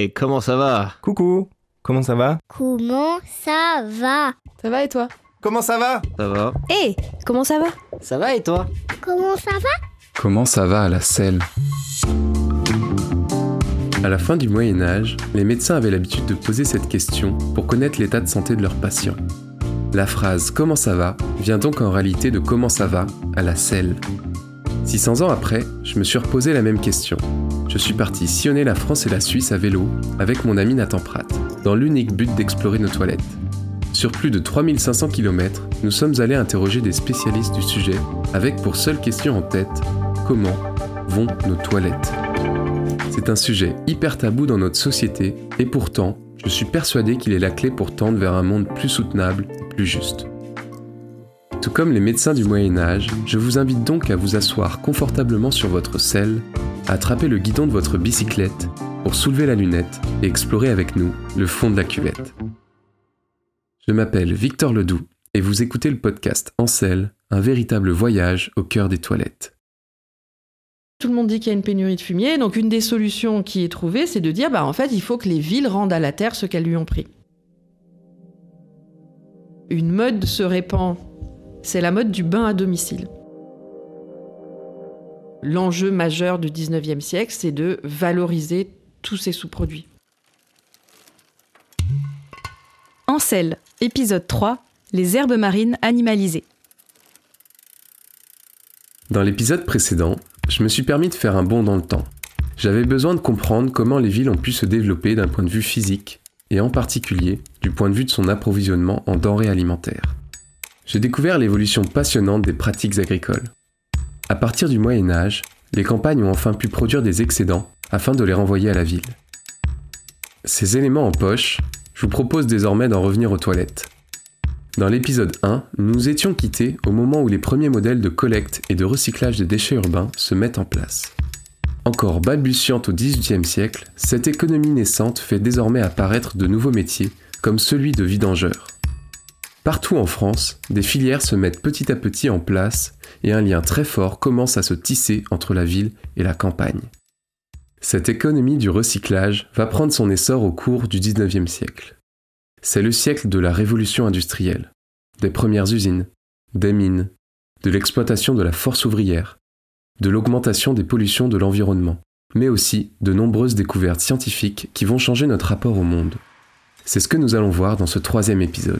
Hey, comment ça va? Coucou, comment ça va? Comment ça va? Ça va et toi? Comment ça va? Ça va? Hé, comment ça va? Ça va et toi? Comment ça va? Comment ça va à la selle? À la fin du Moyen-Âge, les médecins avaient l'habitude de poser cette question pour connaître l'état de santé de leurs patients. La phrase « Comment ça va ?» vient donc en réalité de « Comment ça va ?» à la selle. 600 ans après, je me suis reposé la même question. Je suis parti sillonner la France et la Suisse à vélo avec mon ami Nathan Pratt, dans l'unique but d'explorer nos toilettes. Sur plus de 3500 km, nous sommes allés interroger des spécialistes du sujet avec pour seule question en tête « Comment vont nos toilettes ?» C'est un sujet hyper tabou dans notre société et pourtant, je suis persuadé qu'il est la clé pour tendre vers un monde plus soutenable et plus juste. Tout comme les médecins du Moyen-Âge, je vous invite donc à vous asseoir confortablement sur votre selle, à attraper le guidon de votre bicyclette pour soulever la lunette et explorer avec nous le fond de la cuvette. Je m'appelle Victor Ledoux et vous écoutez le podcast En Selle, un véritable voyage au cœur des toilettes. Tout le monde dit qu'il y a une pénurie de fumier, donc une des solutions qui est trouvée, c'est de dire en fait, il faut que les villes rendent à la terre ce qu'elles lui ont pris. Une mode se répand, c'est la mode du bain à domicile. L'enjeu majeur du 19e siècle, c'est de valoriser tous ces sous-produits. En Selle, épisode 3, les herbes marines animalisées. Dans l'épisode précédent, je me suis permis de faire un bond dans le temps. J'avais besoin de comprendre comment les villes ont pu se développer d'un point de vue physique, et en particulier du point de vue de son approvisionnement en denrées alimentaires. J'ai découvert l'évolution passionnante des pratiques agricoles. À partir du Moyen-Âge, les campagnes ont enfin pu produire des excédents afin de les renvoyer à la ville. Ces éléments en poche, je vous propose désormais d'en revenir aux toilettes. Dans l'épisode 1, nous nous étions quittés au moment où les premiers modèles de collecte et de recyclage des déchets urbains se mettent en place. Encore balbutiante au XVIIIe siècle, cette économie naissante fait désormais apparaître de nouveaux métiers, comme celui de vidangeur. Partout en France, des filières se mettent petit à petit en place et un lien très fort commence à se tisser entre la ville et la campagne. Cette économie du recyclage va prendre son essor au cours du XIXe siècle. C'est le siècle de la révolution industrielle, des premières usines, des mines, de l'exploitation de la force ouvrière, de l'augmentation des pollutions de l'environnement, mais aussi de nombreuses découvertes scientifiques qui vont changer notre rapport au monde. C'est ce que nous allons voir dans ce 3e épisode.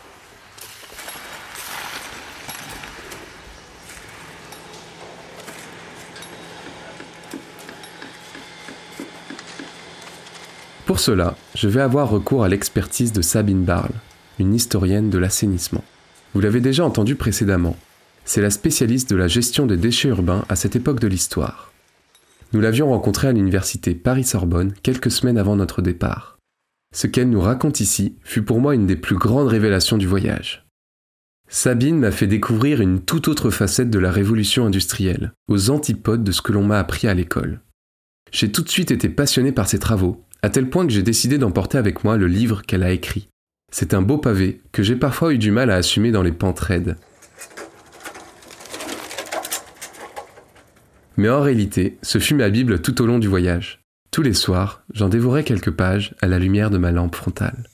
Pour cela, je vais avoir recours à l'expertise de Sabine Barle, une historienne de l'assainissement. Vous l'avez déjà entendu précédemment, c'est la spécialiste de la gestion des déchets urbains à cette époque de l'histoire. Nous l'avions rencontrée à l'université Paris-Sorbonne quelques semaines avant notre départ. Ce qu'elle nous raconte ici fut pour moi une des plus grandes révélations du voyage. Sabine m'a fait découvrir une toute autre facette de la révolution industrielle, aux antipodes de ce que l'on m'a appris à l'école. J'ai tout de suite été passionné par ses travaux, à tel point que j'ai décidé d'emporter avec moi le livre qu'elle a écrit. C'est un beau pavé que j'ai parfois eu du mal à assumer dans les pentes raides. Mais en réalité, ce fut ma Bible tout au long du voyage. Tous les soirs, j'en dévorais quelques pages à la lumière de ma lampe frontale.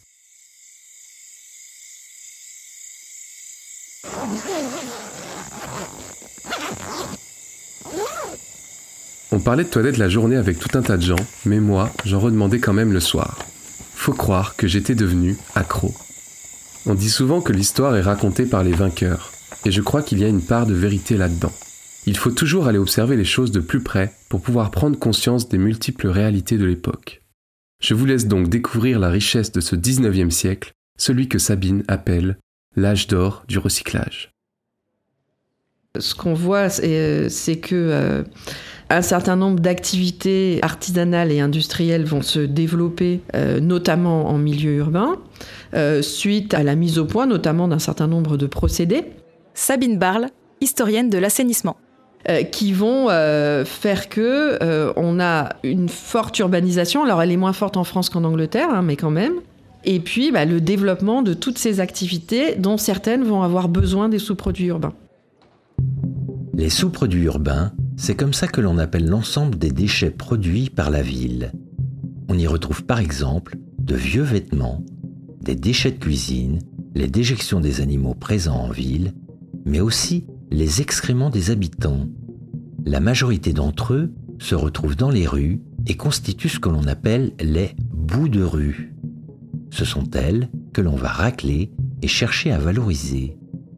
On parlait de toilettes la journée avec tout un tas de gens, mais moi, j'en redemandais quand même le soir. Faut croire que j'étais devenu accro. On dit souvent que l'histoire est racontée par les vainqueurs, et je crois qu'il y a une part de vérité là-dedans. Il faut toujours aller observer les choses de plus près pour pouvoir prendre conscience des multiples réalités de l'époque. Je vous laisse donc découvrir la richesse de ce 19e siècle, celui que Sabine appelle l'âge d'or du recyclage. Ce qu'on voit, c'est que un certain nombre d'activités artisanales et industrielles vont se développer, notamment en milieu urbain, suite à la mise au point, notamment d'un certain nombre de procédés. Sabine Barle, historienne de l'assainissement. Qui vont faire que on a une forte urbanisation. Alors, elle est moins forte en France qu'en Angleterre, mais quand même. Et puis, le développement de toutes ces activités, dont certaines vont avoir besoin des sous-produits urbains. Les sous-produits urbains, c'est comme ça que l'on appelle l'ensemble des déchets produits par la ville. On y retrouve par exemple de vieux vêtements, des déchets de cuisine, les déjections des animaux présents en ville, mais aussi les excréments des habitants. La majorité d'entre eux se retrouvent dans les rues et constituent ce que l'on appelle les boues de rue. Ce sont elles que l'on va racler et chercher à valoriser.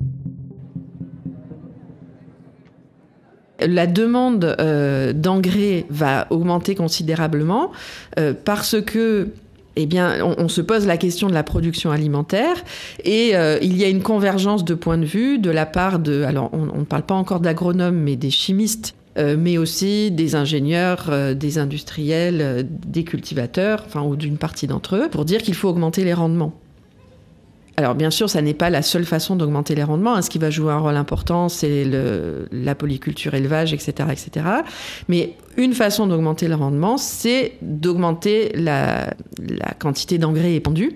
La demande d'engrais va augmenter considérablement parce que on se pose la question de la production alimentaire et il y a une convergence de points de vue de la part de... Alors, on ne parle pas encore d'agronomes, mais des chimistes, mais aussi des ingénieurs, des industriels, des cultivateurs, ou d'une partie d'entre eux, pour dire qu'il faut augmenter les rendements. Alors bien sûr, ça n'est pas la seule façon d'augmenter les rendements. Ce qui va jouer un rôle important, c'est la polyculture, élevage, etc., etc. Mais une façon d'augmenter le rendement, c'est d'augmenter la quantité d'engrais épandus.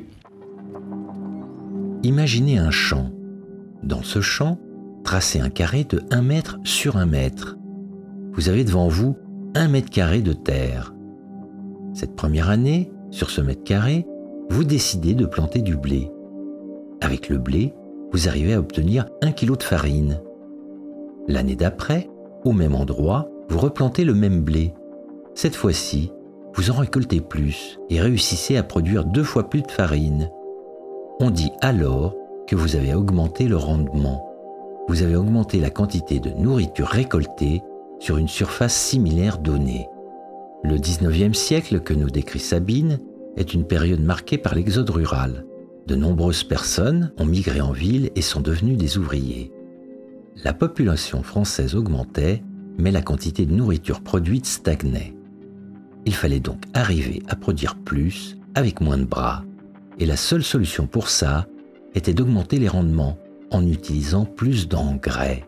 Imaginez un champ. Dans ce champ, tracez un carré de 1 mètre sur 1 mètre. Vous avez devant vous 1 mètre carré de terre. Cette première année, sur ce mètre carré, vous décidez de planter du blé. Avec le blé, vous arrivez à obtenir 1 kg de farine. L'année d'après, au même endroit, vous replantez le même blé. Cette fois-ci, vous en récoltez plus et réussissez à produire 2 fois plus de farine. On dit alors que vous avez augmenté le rendement. Vous avez augmenté la quantité de nourriture récoltée sur une surface similaire donnée. Le 19e siècle que nous décrit Sabine est une période marquée par l'exode rural. De nombreuses personnes ont migré en ville et sont devenues des ouvriers. La population française augmentait, mais la quantité de nourriture produite stagnait. Il fallait donc arriver à produire plus avec moins de bras. Et la seule solution pour ça était d'augmenter les rendements en utilisant plus d'engrais.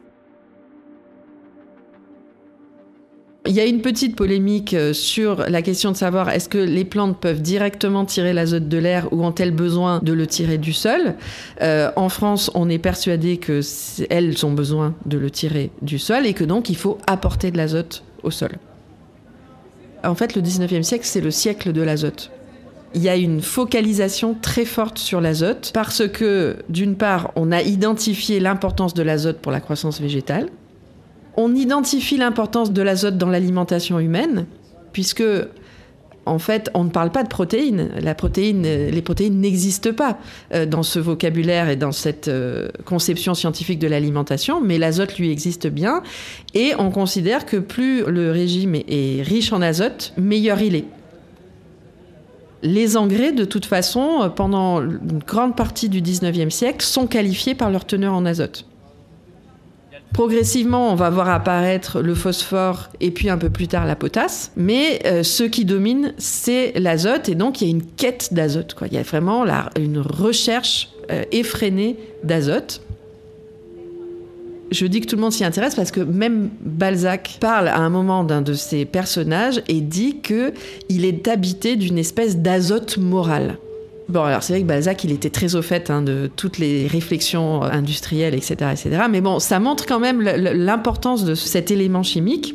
Il y a une petite polémique sur la question de savoir est-ce que les plantes peuvent directement tirer l'azote de l'air ou ont-elles besoin de le tirer du sol. En France, on est persuadé qu'elles ont besoin de le tirer du sol et que donc il faut apporter de l'azote au sol. En fait, le 19e siècle, c'est le siècle de l'azote. Il y a une focalisation très forte sur l'azote parce que, d'une part, on a identifié l'importance de l'azote pour la croissance végétale. On identifie l'importance de l'azote dans l'alimentation humaine, puisque, en fait, on ne parle pas de protéines. Les protéines n'existent pas dans ce vocabulaire et dans cette conception scientifique de l'alimentation, mais l'azote, lui, existe bien. Et on considère que plus le régime est riche en azote, meilleur il est. Les engrais, de toute façon, pendant une grande partie du 19e siècle, sont qualifiés par leur teneur en azote. Progressivement, on va voir apparaître le phosphore et puis un peu plus tard la potasse. Mais ce qui domine, c'est l'azote. Et donc, il y a une quête d'azote, quoi. Il y a vraiment une recherche effrénée d'azote. Je dis que tout le monde s'y intéresse parce que même Balzac parle à un moment d'un de ses personnages et dit qu'il est habité d'une espèce d'azote moral. Bon, alors c'est vrai que Balzac, il était très au fait de toutes les réflexions industrielles, etc., etc. Mais bon, ça montre quand même l'importance de cet élément chimique.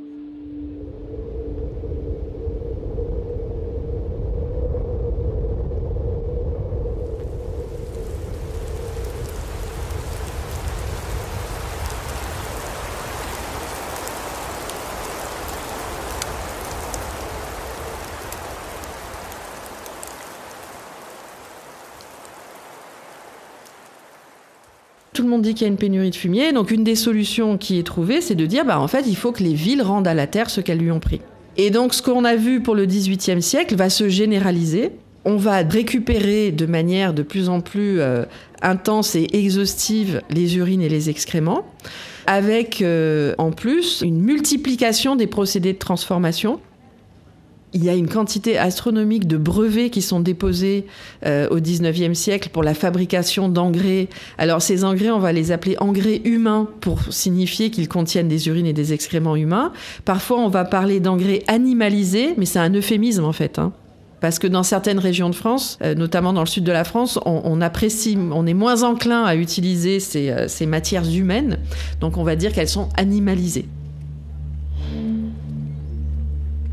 Tout le monde dit qu'il y a une pénurie de fumier. Donc, une des solutions qui est trouvée, c'est de dire, en fait, il faut que les villes rendent à la terre ce qu'elles lui ont pris. Et donc, ce qu'on a vu pour le XVIIIe siècle va se généraliser. On va récupérer de manière de plus en plus intense et exhaustive les urines et les excréments, avec en plus une multiplication des procédés de transformation. Il y a une quantité astronomique de brevets qui sont déposés au XIXe siècle pour la fabrication d'engrais. Alors ces engrais, on va les appeler engrais humains pour signifier qu'ils contiennent des urines et des excréments humains. Parfois, on va parler d'engrais animalisés, mais c'est un euphémisme en fait. Parce que dans certaines régions de France, notamment dans le sud de la France, on est moins enclin à utiliser ces matières humaines. Donc on va dire qu'elles sont animalisées.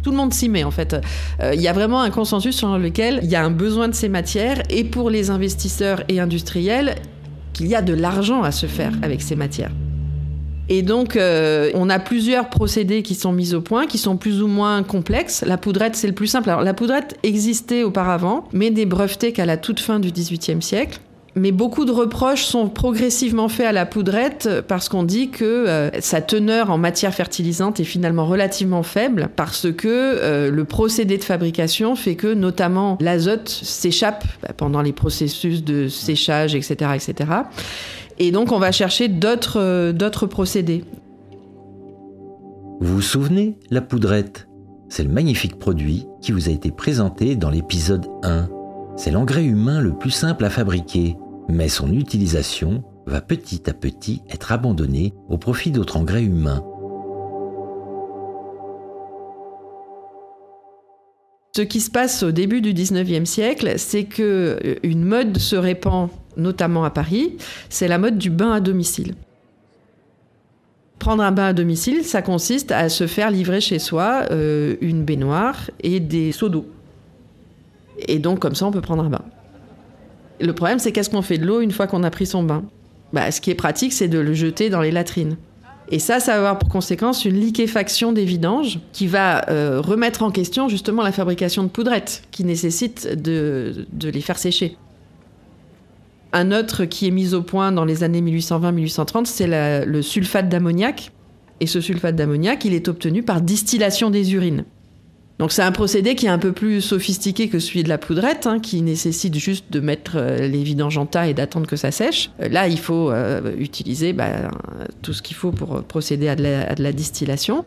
Tout le monde s'y met en fait. Il y a vraiment un consensus sur lequel il y a un besoin de ces matières et pour les investisseurs et industriels, qu'il y a de l'argent à se faire avec ces matières. Et donc, on a plusieurs procédés qui sont mis au point, qui sont plus ou moins complexes. La poudrette, c'est le plus simple. Alors, la poudrette existait auparavant, mais n'est brevetée qu'à la toute fin du XVIIIe siècle. Mais beaucoup de reproches sont progressivement faits à la poudrette parce qu'on dit que sa teneur en matière fertilisante est finalement relativement faible parce que le procédé de fabrication fait que notamment l'azote s'échappe pendant les processus de séchage, etc., etc. Et donc on va chercher d'autres procédés. Vous vous souvenez, la poudrette ? C'est le magnifique produit qui vous a été présenté dans l'épisode 1. C'est l'engrais humain le plus simple à fabriquer, mais son utilisation va petit à petit être abandonnée au profit d'autres engrais humains. Ce qui se passe au début du 19e siècle, c'est qu'une mode se répand, notamment à Paris, c'est la mode du bain à domicile. Prendre un bain à domicile, ça consiste à se faire livrer chez soi une baignoire et des seaux d'eau. Et donc, comme ça, on peut prendre un bain. Le problème, c'est qu'est-ce qu'on fait de l'eau une fois qu'on a pris son bain ? Ce qui est pratique, c'est de le jeter dans les latrines. Et ça va avoir pour conséquence une liquéfaction des vidanges qui va remettre en question justement la fabrication de poudrettes qui nécessite de les faire sécher. Un autre qui est mis au point dans les années 1820-1830, c'est le sulfate d'ammoniac. Et ce sulfate d'ammoniac, il est obtenu par distillation des urines. Donc c'est un procédé qui est un peu plus sophistiqué que celui de la poudrette, qui nécessite juste de mettre les vidanges en tas et d'attendre que ça sèche. Là, il faut utiliser tout ce qu'il faut pour procéder à de la distillation.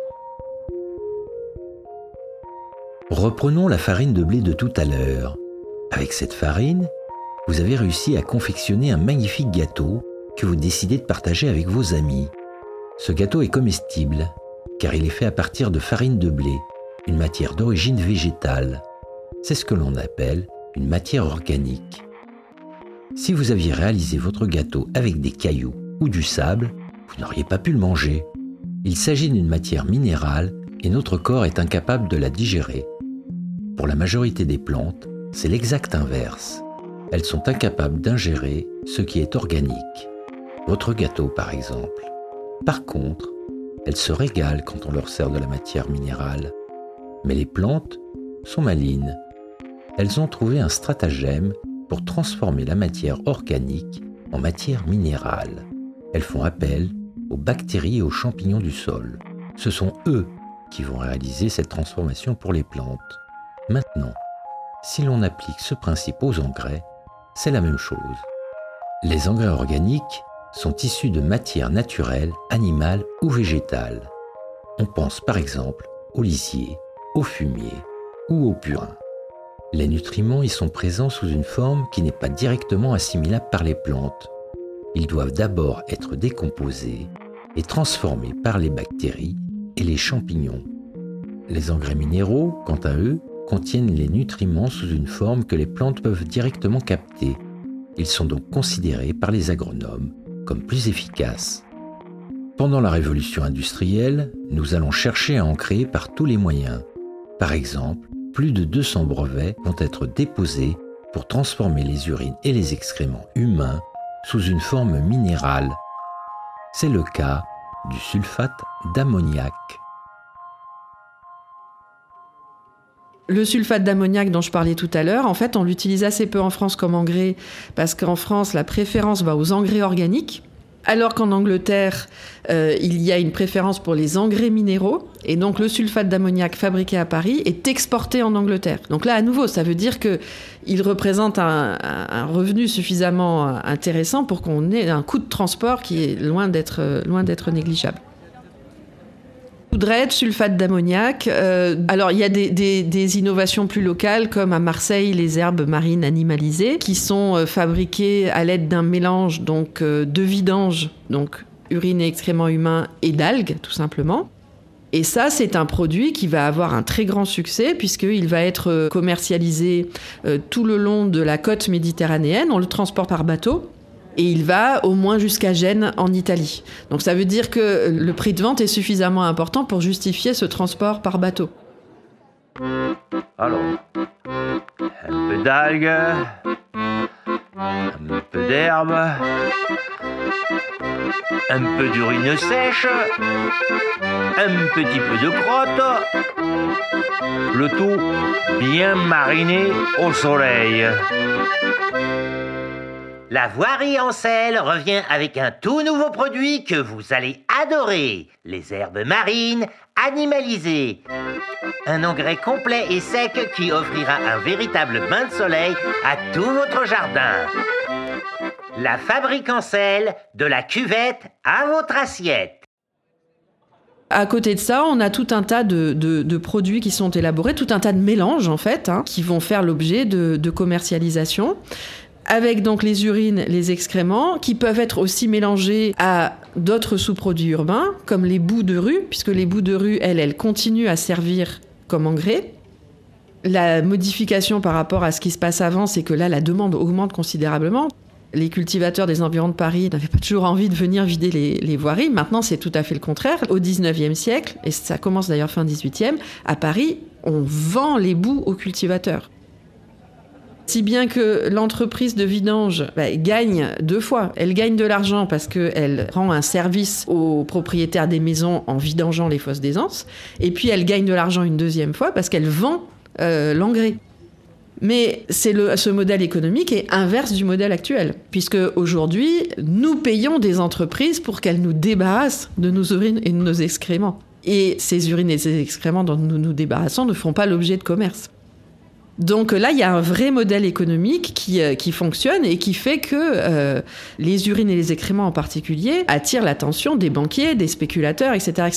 Reprenons la farine de blé de tout à l'heure. Avec cette farine, vous avez réussi à confectionner un magnifique gâteau que vous décidez de partager avec vos amis. Ce gâteau est comestible, car il est fait à partir de farine de blé, une matière d'origine végétale. C'est ce que l'on appelle une matière organique. Si vous aviez réalisé votre gâteau avec des cailloux ou du sable, vous n'auriez pas pu le manger. Il s'agit d'une matière minérale et notre corps est incapable de la digérer. Pour la majorité des plantes, c'est l'exact inverse. Elles sont incapables d'ingérer ce qui est organique. Votre gâteau, par exemple. Par contre, elles se régalent quand on leur sert de la matière minérale. Mais les plantes sont malines. Elles ont trouvé un stratagème pour transformer la matière organique en matière minérale. Elles font appel aux bactéries et aux champignons du sol. Ce sont eux qui vont réaliser cette transformation pour les plantes. Maintenant, si l'on applique ce principe aux engrais, c'est la même chose. Les engrais organiques sont issus de matières naturelles, animales ou végétales. On pense par exemple au lisier, au fumier ou au purin. Les nutriments y sont présents sous une forme qui n'est pas directement assimilable par les plantes. Ils doivent d'abord être décomposés et transformés par les bactéries et les champignons. Les engrais minéraux, quant à eux, contiennent les nutriments sous une forme que les plantes peuvent directement capter. Ils sont donc considérés par les agronomes comme plus efficaces. Pendant la révolution industrielle, nous allons chercher à en créer par tous les moyens. Par exemple, plus de 200 brevets vont être déposés pour transformer les urines et les excréments humains sous une forme minérale. C'est le cas du sulfate d'ammoniac. Le sulfate d'ammoniac dont je parlais tout à l'heure, en fait, on l'utilise assez peu en France comme engrais parce qu'en France, la préférence va aux engrais organiques, alors qu'en Angleterre, il y a une préférence pour les engrais minéraux. Et donc, le sulfate d'ammoniac fabriqué à Paris est exporté en Angleterre. Donc là, à nouveau, ça veut dire qu'il représente un revenu suffisamment intéressant pour qu'on ait un coût de transport qui est loin d'être négligeable. Poudrette, sulfate d'ammoniac. Alors, il y a des innovations plus locales, comme à Marseille, les herbes marines animalisées, qui sont fabriquées à l'aide d'un mélange de vidange, donc urine et excréments humains, et d'algues, tout simplement. Et ça, c'est un produit qui va avoir un très grand succès, puisqu'il va être commercialisé tout le long de la côte méditerranéenne. On le transporte par bateau. Et il va au moins jusqu'à Gênes, en Italie. Donc ça veut dire que le prix de vente est suffisamment important pour justifier ce transport par bateau. Alors, un peu d'algues, un peu d'herbe, un peu d'urine sèche, un petit peu de crotte, le tout bien mariné au soleil. La voirie Ancel revient avec un tout nouveau produit que vous allez adorer, les herbes marines animalisées. Un engrais complet et sec qui offrira un véritable bain de soleil à tout votre jardin. La fabrique Ancel, de la cuvette à votre assiette. À côté de ça, on a tout un tas de produits qui sont élaborés, tout un tas de mélanges en fait, qui vont faire l'objet de commercialisation. Avec donc les urines, les excréments, qui peuvent être aussi mélangés à d'autres sous-produits urbains, comme les boues de rue, puisque les boues de rue, elles continuent à servir comme engrais. La modification par rapport à ce qui se passe avant, c'est que là, la demande augmente considérablement. Les cultivateurs des environs de Paris n'avaient pas toujours envie de venir vider les voiries. Maintenant, c'est tout à fait le contraire. Au 19e siècle, et ça commence d'ailleurs fin 18e, à Paris, on vend les boues aux cultivateurs. Si bien que l'entreprise de vidange gagne deux fois. Elle gagne de l'argent parce qu'elle rend un service aux propriétaires des maisons en vidangeant les fosses d'aisance. Et puis elle gagne de l'argent une deuxième fois parce qu'elle vend l'engrais. Mais ce modèle économique est inverse du modèle actuel. Puisque aujourd'hui, nous payons des entreprises pour qu'elles nous débarrassent de nos urines et de nos excréments. Et ces urines et ces excréments dont nous nous débarrassons ne font pas l'objet de commerce. Donc là, il y a un vrai modèle économique qui fonctionne et qui fait que les urines et les excréments en particulier attirent l'attention des banquiers, des spéculateurs, etc., etc.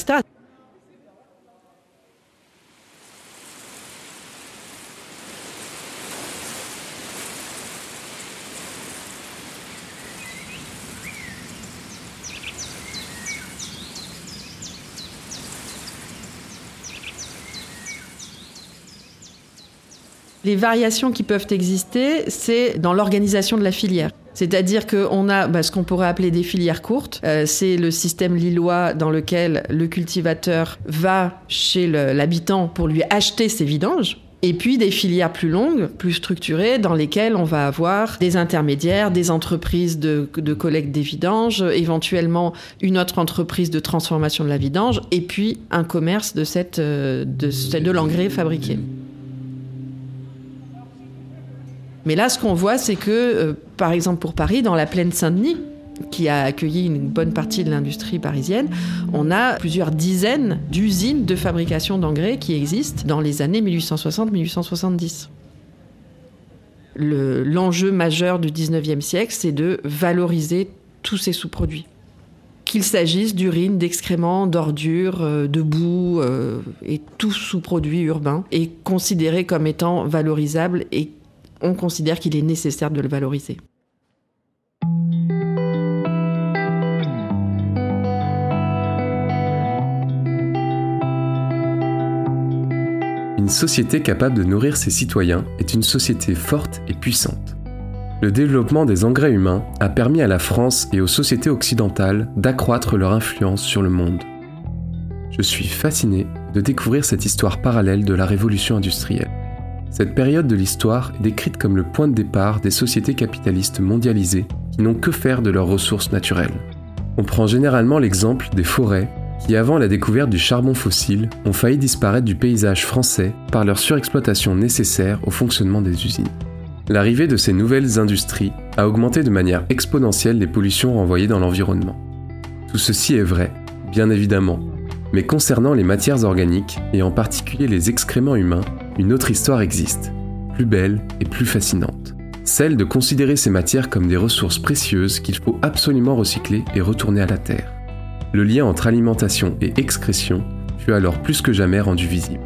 Les variations qui peuvent exister, c'est dans l'organisation de la filière. C'est-à-dire qu'on a ce qu'on pourrait appeler des filières courtes. C'est le système lillois dans lequel le cultivateur va chez l'habitant pour lui acheter ses vidanges. Et puis des filières plus longues, plus structurées, dans lesquelles on va avoir des intermédiaires, des entreprises de collecte des vidanges, éventuellement une autre entreprise de transformation de la vidange, et puis un commerce de l'engrais fabriqué. Mais là, ce qu'on voit, c'est que, par exemple pour Paris, dans la plaine Saint-Denis, qui a accueilli une bonne partie de l'industrie parisienne, on a plusieurs dizaines d'usines de fabrication d'engrais qui existent dans les années 1860-1870. L'enjeu majeur du 19e siècle, c'est de valoriser tous ces sous-produits. Qu'il s'agisse d'urine, d'excréments, d'ordures, de boue, et tout sous-produit urbain est considéré comme étant valorisable et on considère qu'il est nécessaire de le valoriser. Une société capable de nourrir ses citoyens est une société forte et puissante. Le développement des engrais humains a permis à la France et aux sociétés occidentales d'accroître leur influence sur le monde. Je suis fasciné de découvrir cette histoire parallèle de la révolution industrielle. Cette période de l'histoire est décrite comme le point de départ des sociétés capitalistes mondialisées qui n'ont que faire de leurs ressources naturelles. On prend généralement l'exemple des forêts qui, avant la découverte du charbon fossile, ont failli disparaître du paysage français par leur surexploitation nécessaire au fonctionnement des usines. L'arrivée de ces nouvelles industries a augmenté de manière exponentielle les pollutions renvoyées dans l'environnement. Tout ceci est vrai, bien évidemment, mais concernant les matières organiques, et en particulier les excréments humains, une autre histoire existe, plus belle et plus fascinante. Celle de considérer ces matières comme des ressources précieuses qu'il faut absolument recycler et retourner à la terre. Le lien entre alimentation et excrétion fut alors plus que jamais rendu visible.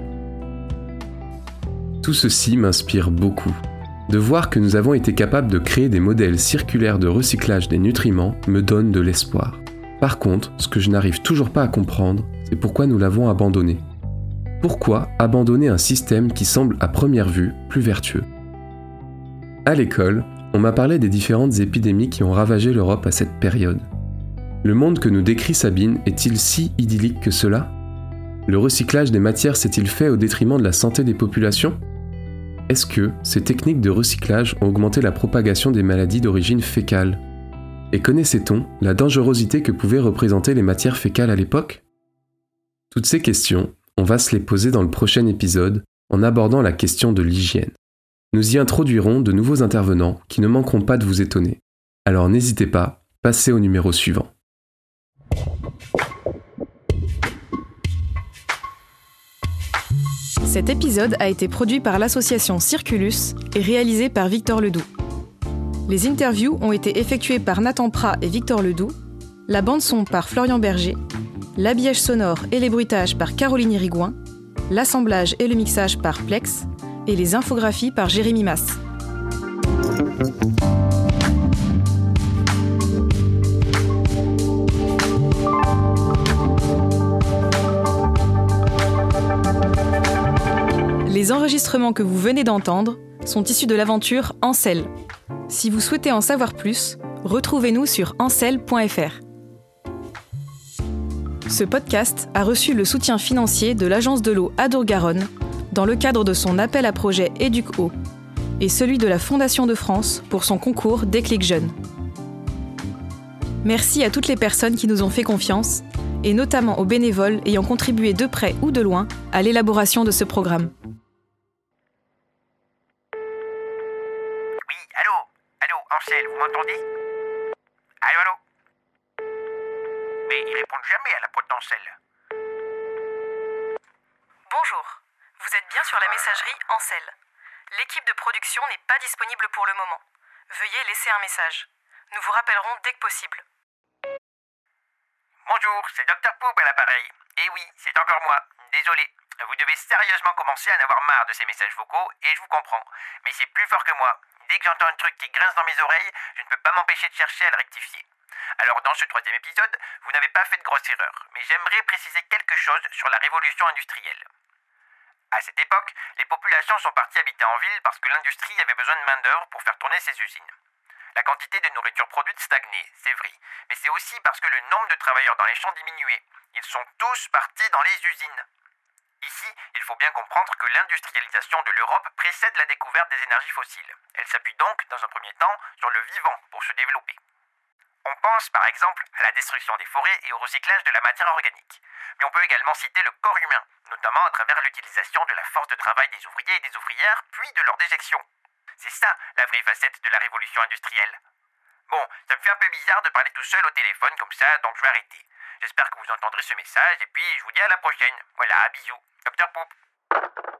Tout ceci m'inspire beaucoup. De voir que nous avons été capables de créer des modèles circulaires de recyclage des nutriments me donne de l'espoir. Par contre, ce que je n'arrive toujours pas à comprendre, c'est pourquoi nous l'avons abandonné. Pourquoi abandonner un système qui semble à première vue plus vertueux ? À l'école, on m'a parlé des différentes épidémies qui ont ravagé l'Europe à cette période. Le monde que nous décrit Sabine est-il si idyllique que cela ? Le recyclage des matières s'est-il fait au détriment de la santé des populations ? Est-ce que ces techniques de recyclage ont augmenté la propagation des maladies d'origine fécale ? Et connaissait-on la dangerosité que pouvaient représenter les matières fécales à l'époque ? Toutes ces questions, on va se les poser dans le prochain épisode en abordant la question de l'hygiène. Nous y introduirons de nouveaux intervenants qui ne manqueront pas de vous étonner. Alors n'hésitez pas, passez au numéro suivant. Cet épisode a été produit par l'association Circulus et réalisé par Victor Ledoux. Les interviews ont été effectuées par Nathan Prat et Victor Ledoux, la bande-son par Florian Berger, l'habillage sonore et les bruitages par Caroline Irigouin, l'assemblage et le mixage par Plex et les infographies par Jérémy Masse. Les enregistrements que vous venez d'entendre sont issus de l'aventure Ancel. Si vous souhaitez en savoir plus, retrouvez-nous sur ancel.fr. Ce podcast a reçu le soutien financier de l'Agence de l'eau Adour-Garonne dans le cadre de son appel à projet Éduc-Eau et celui de la Fondation de France pour son concours Déclic Jeunes. Merci à toutes les personnes qui nous ont fait confiance et notamment aux bénévoles ayant contribué de près ou de loin à l'élaboration de ce programme. Allô, Ansel, vous m'entendez? Allô? Mais ils répondent jamais à la pote d'Ansel. Bonjour, vous êtes bien sur la messagerie Ancel. L'équipe de production n'est pas disponible pour le moment. Veuillez laisser un message. Nous vous rappellerons dès que possible. Bonjour, c'est Dr Poop à l'appareil. Et oui, c'est encore moi. Désolé. Vous devez sérieusement commencer à en avoir marre de ces messages vocaux, et je vous comprends. Mais c'est plus fort que moi. Dès que j'entends un truc qui grince dans mes oreilles, je ne peux pas m'empêcher de chercher à le rectifier. Alors dans ce 3e épisode, vous n'avez pas fait de grosse erreur, mais j'aimerais préciser quelque chose sur la révolution industrielle. À cette époque, les populations sont parties habiter en ville parce que l'industrie avait besoin de main-d'œuvre pour faire tourner ses usines. La quantité de nourriture produite stagnait, c'est vrai, mais c'est aussi parce que le nombre de travailleurs dans les champs diminuait. Ils sont tous partis dans les usines. Ici, il faut bien comprendre que l'industrialisation de l'Europe précède la découverte des énergies fossiles. Elle s'appuie donc, dans un premier temps, sur le vivant pour se développer. On pense par exemple à la destruction des forêts et au recyclage de la matière organique. Mais on peut également citer le corps humain, notamment à travers l'utilisation de la force de travail des ouvriers et des ouvrières, puis de leur déjection. C'est ça la vraie facette de la révolution industrielle. Bon, ça me fait un peu bizarre de parler tout seul au téléphone comme ça, donc je vais arrêter. J'espère que vous entendrez ce message et puis je vous dis à la prochaine. Voilà, bisous. Dr Poop.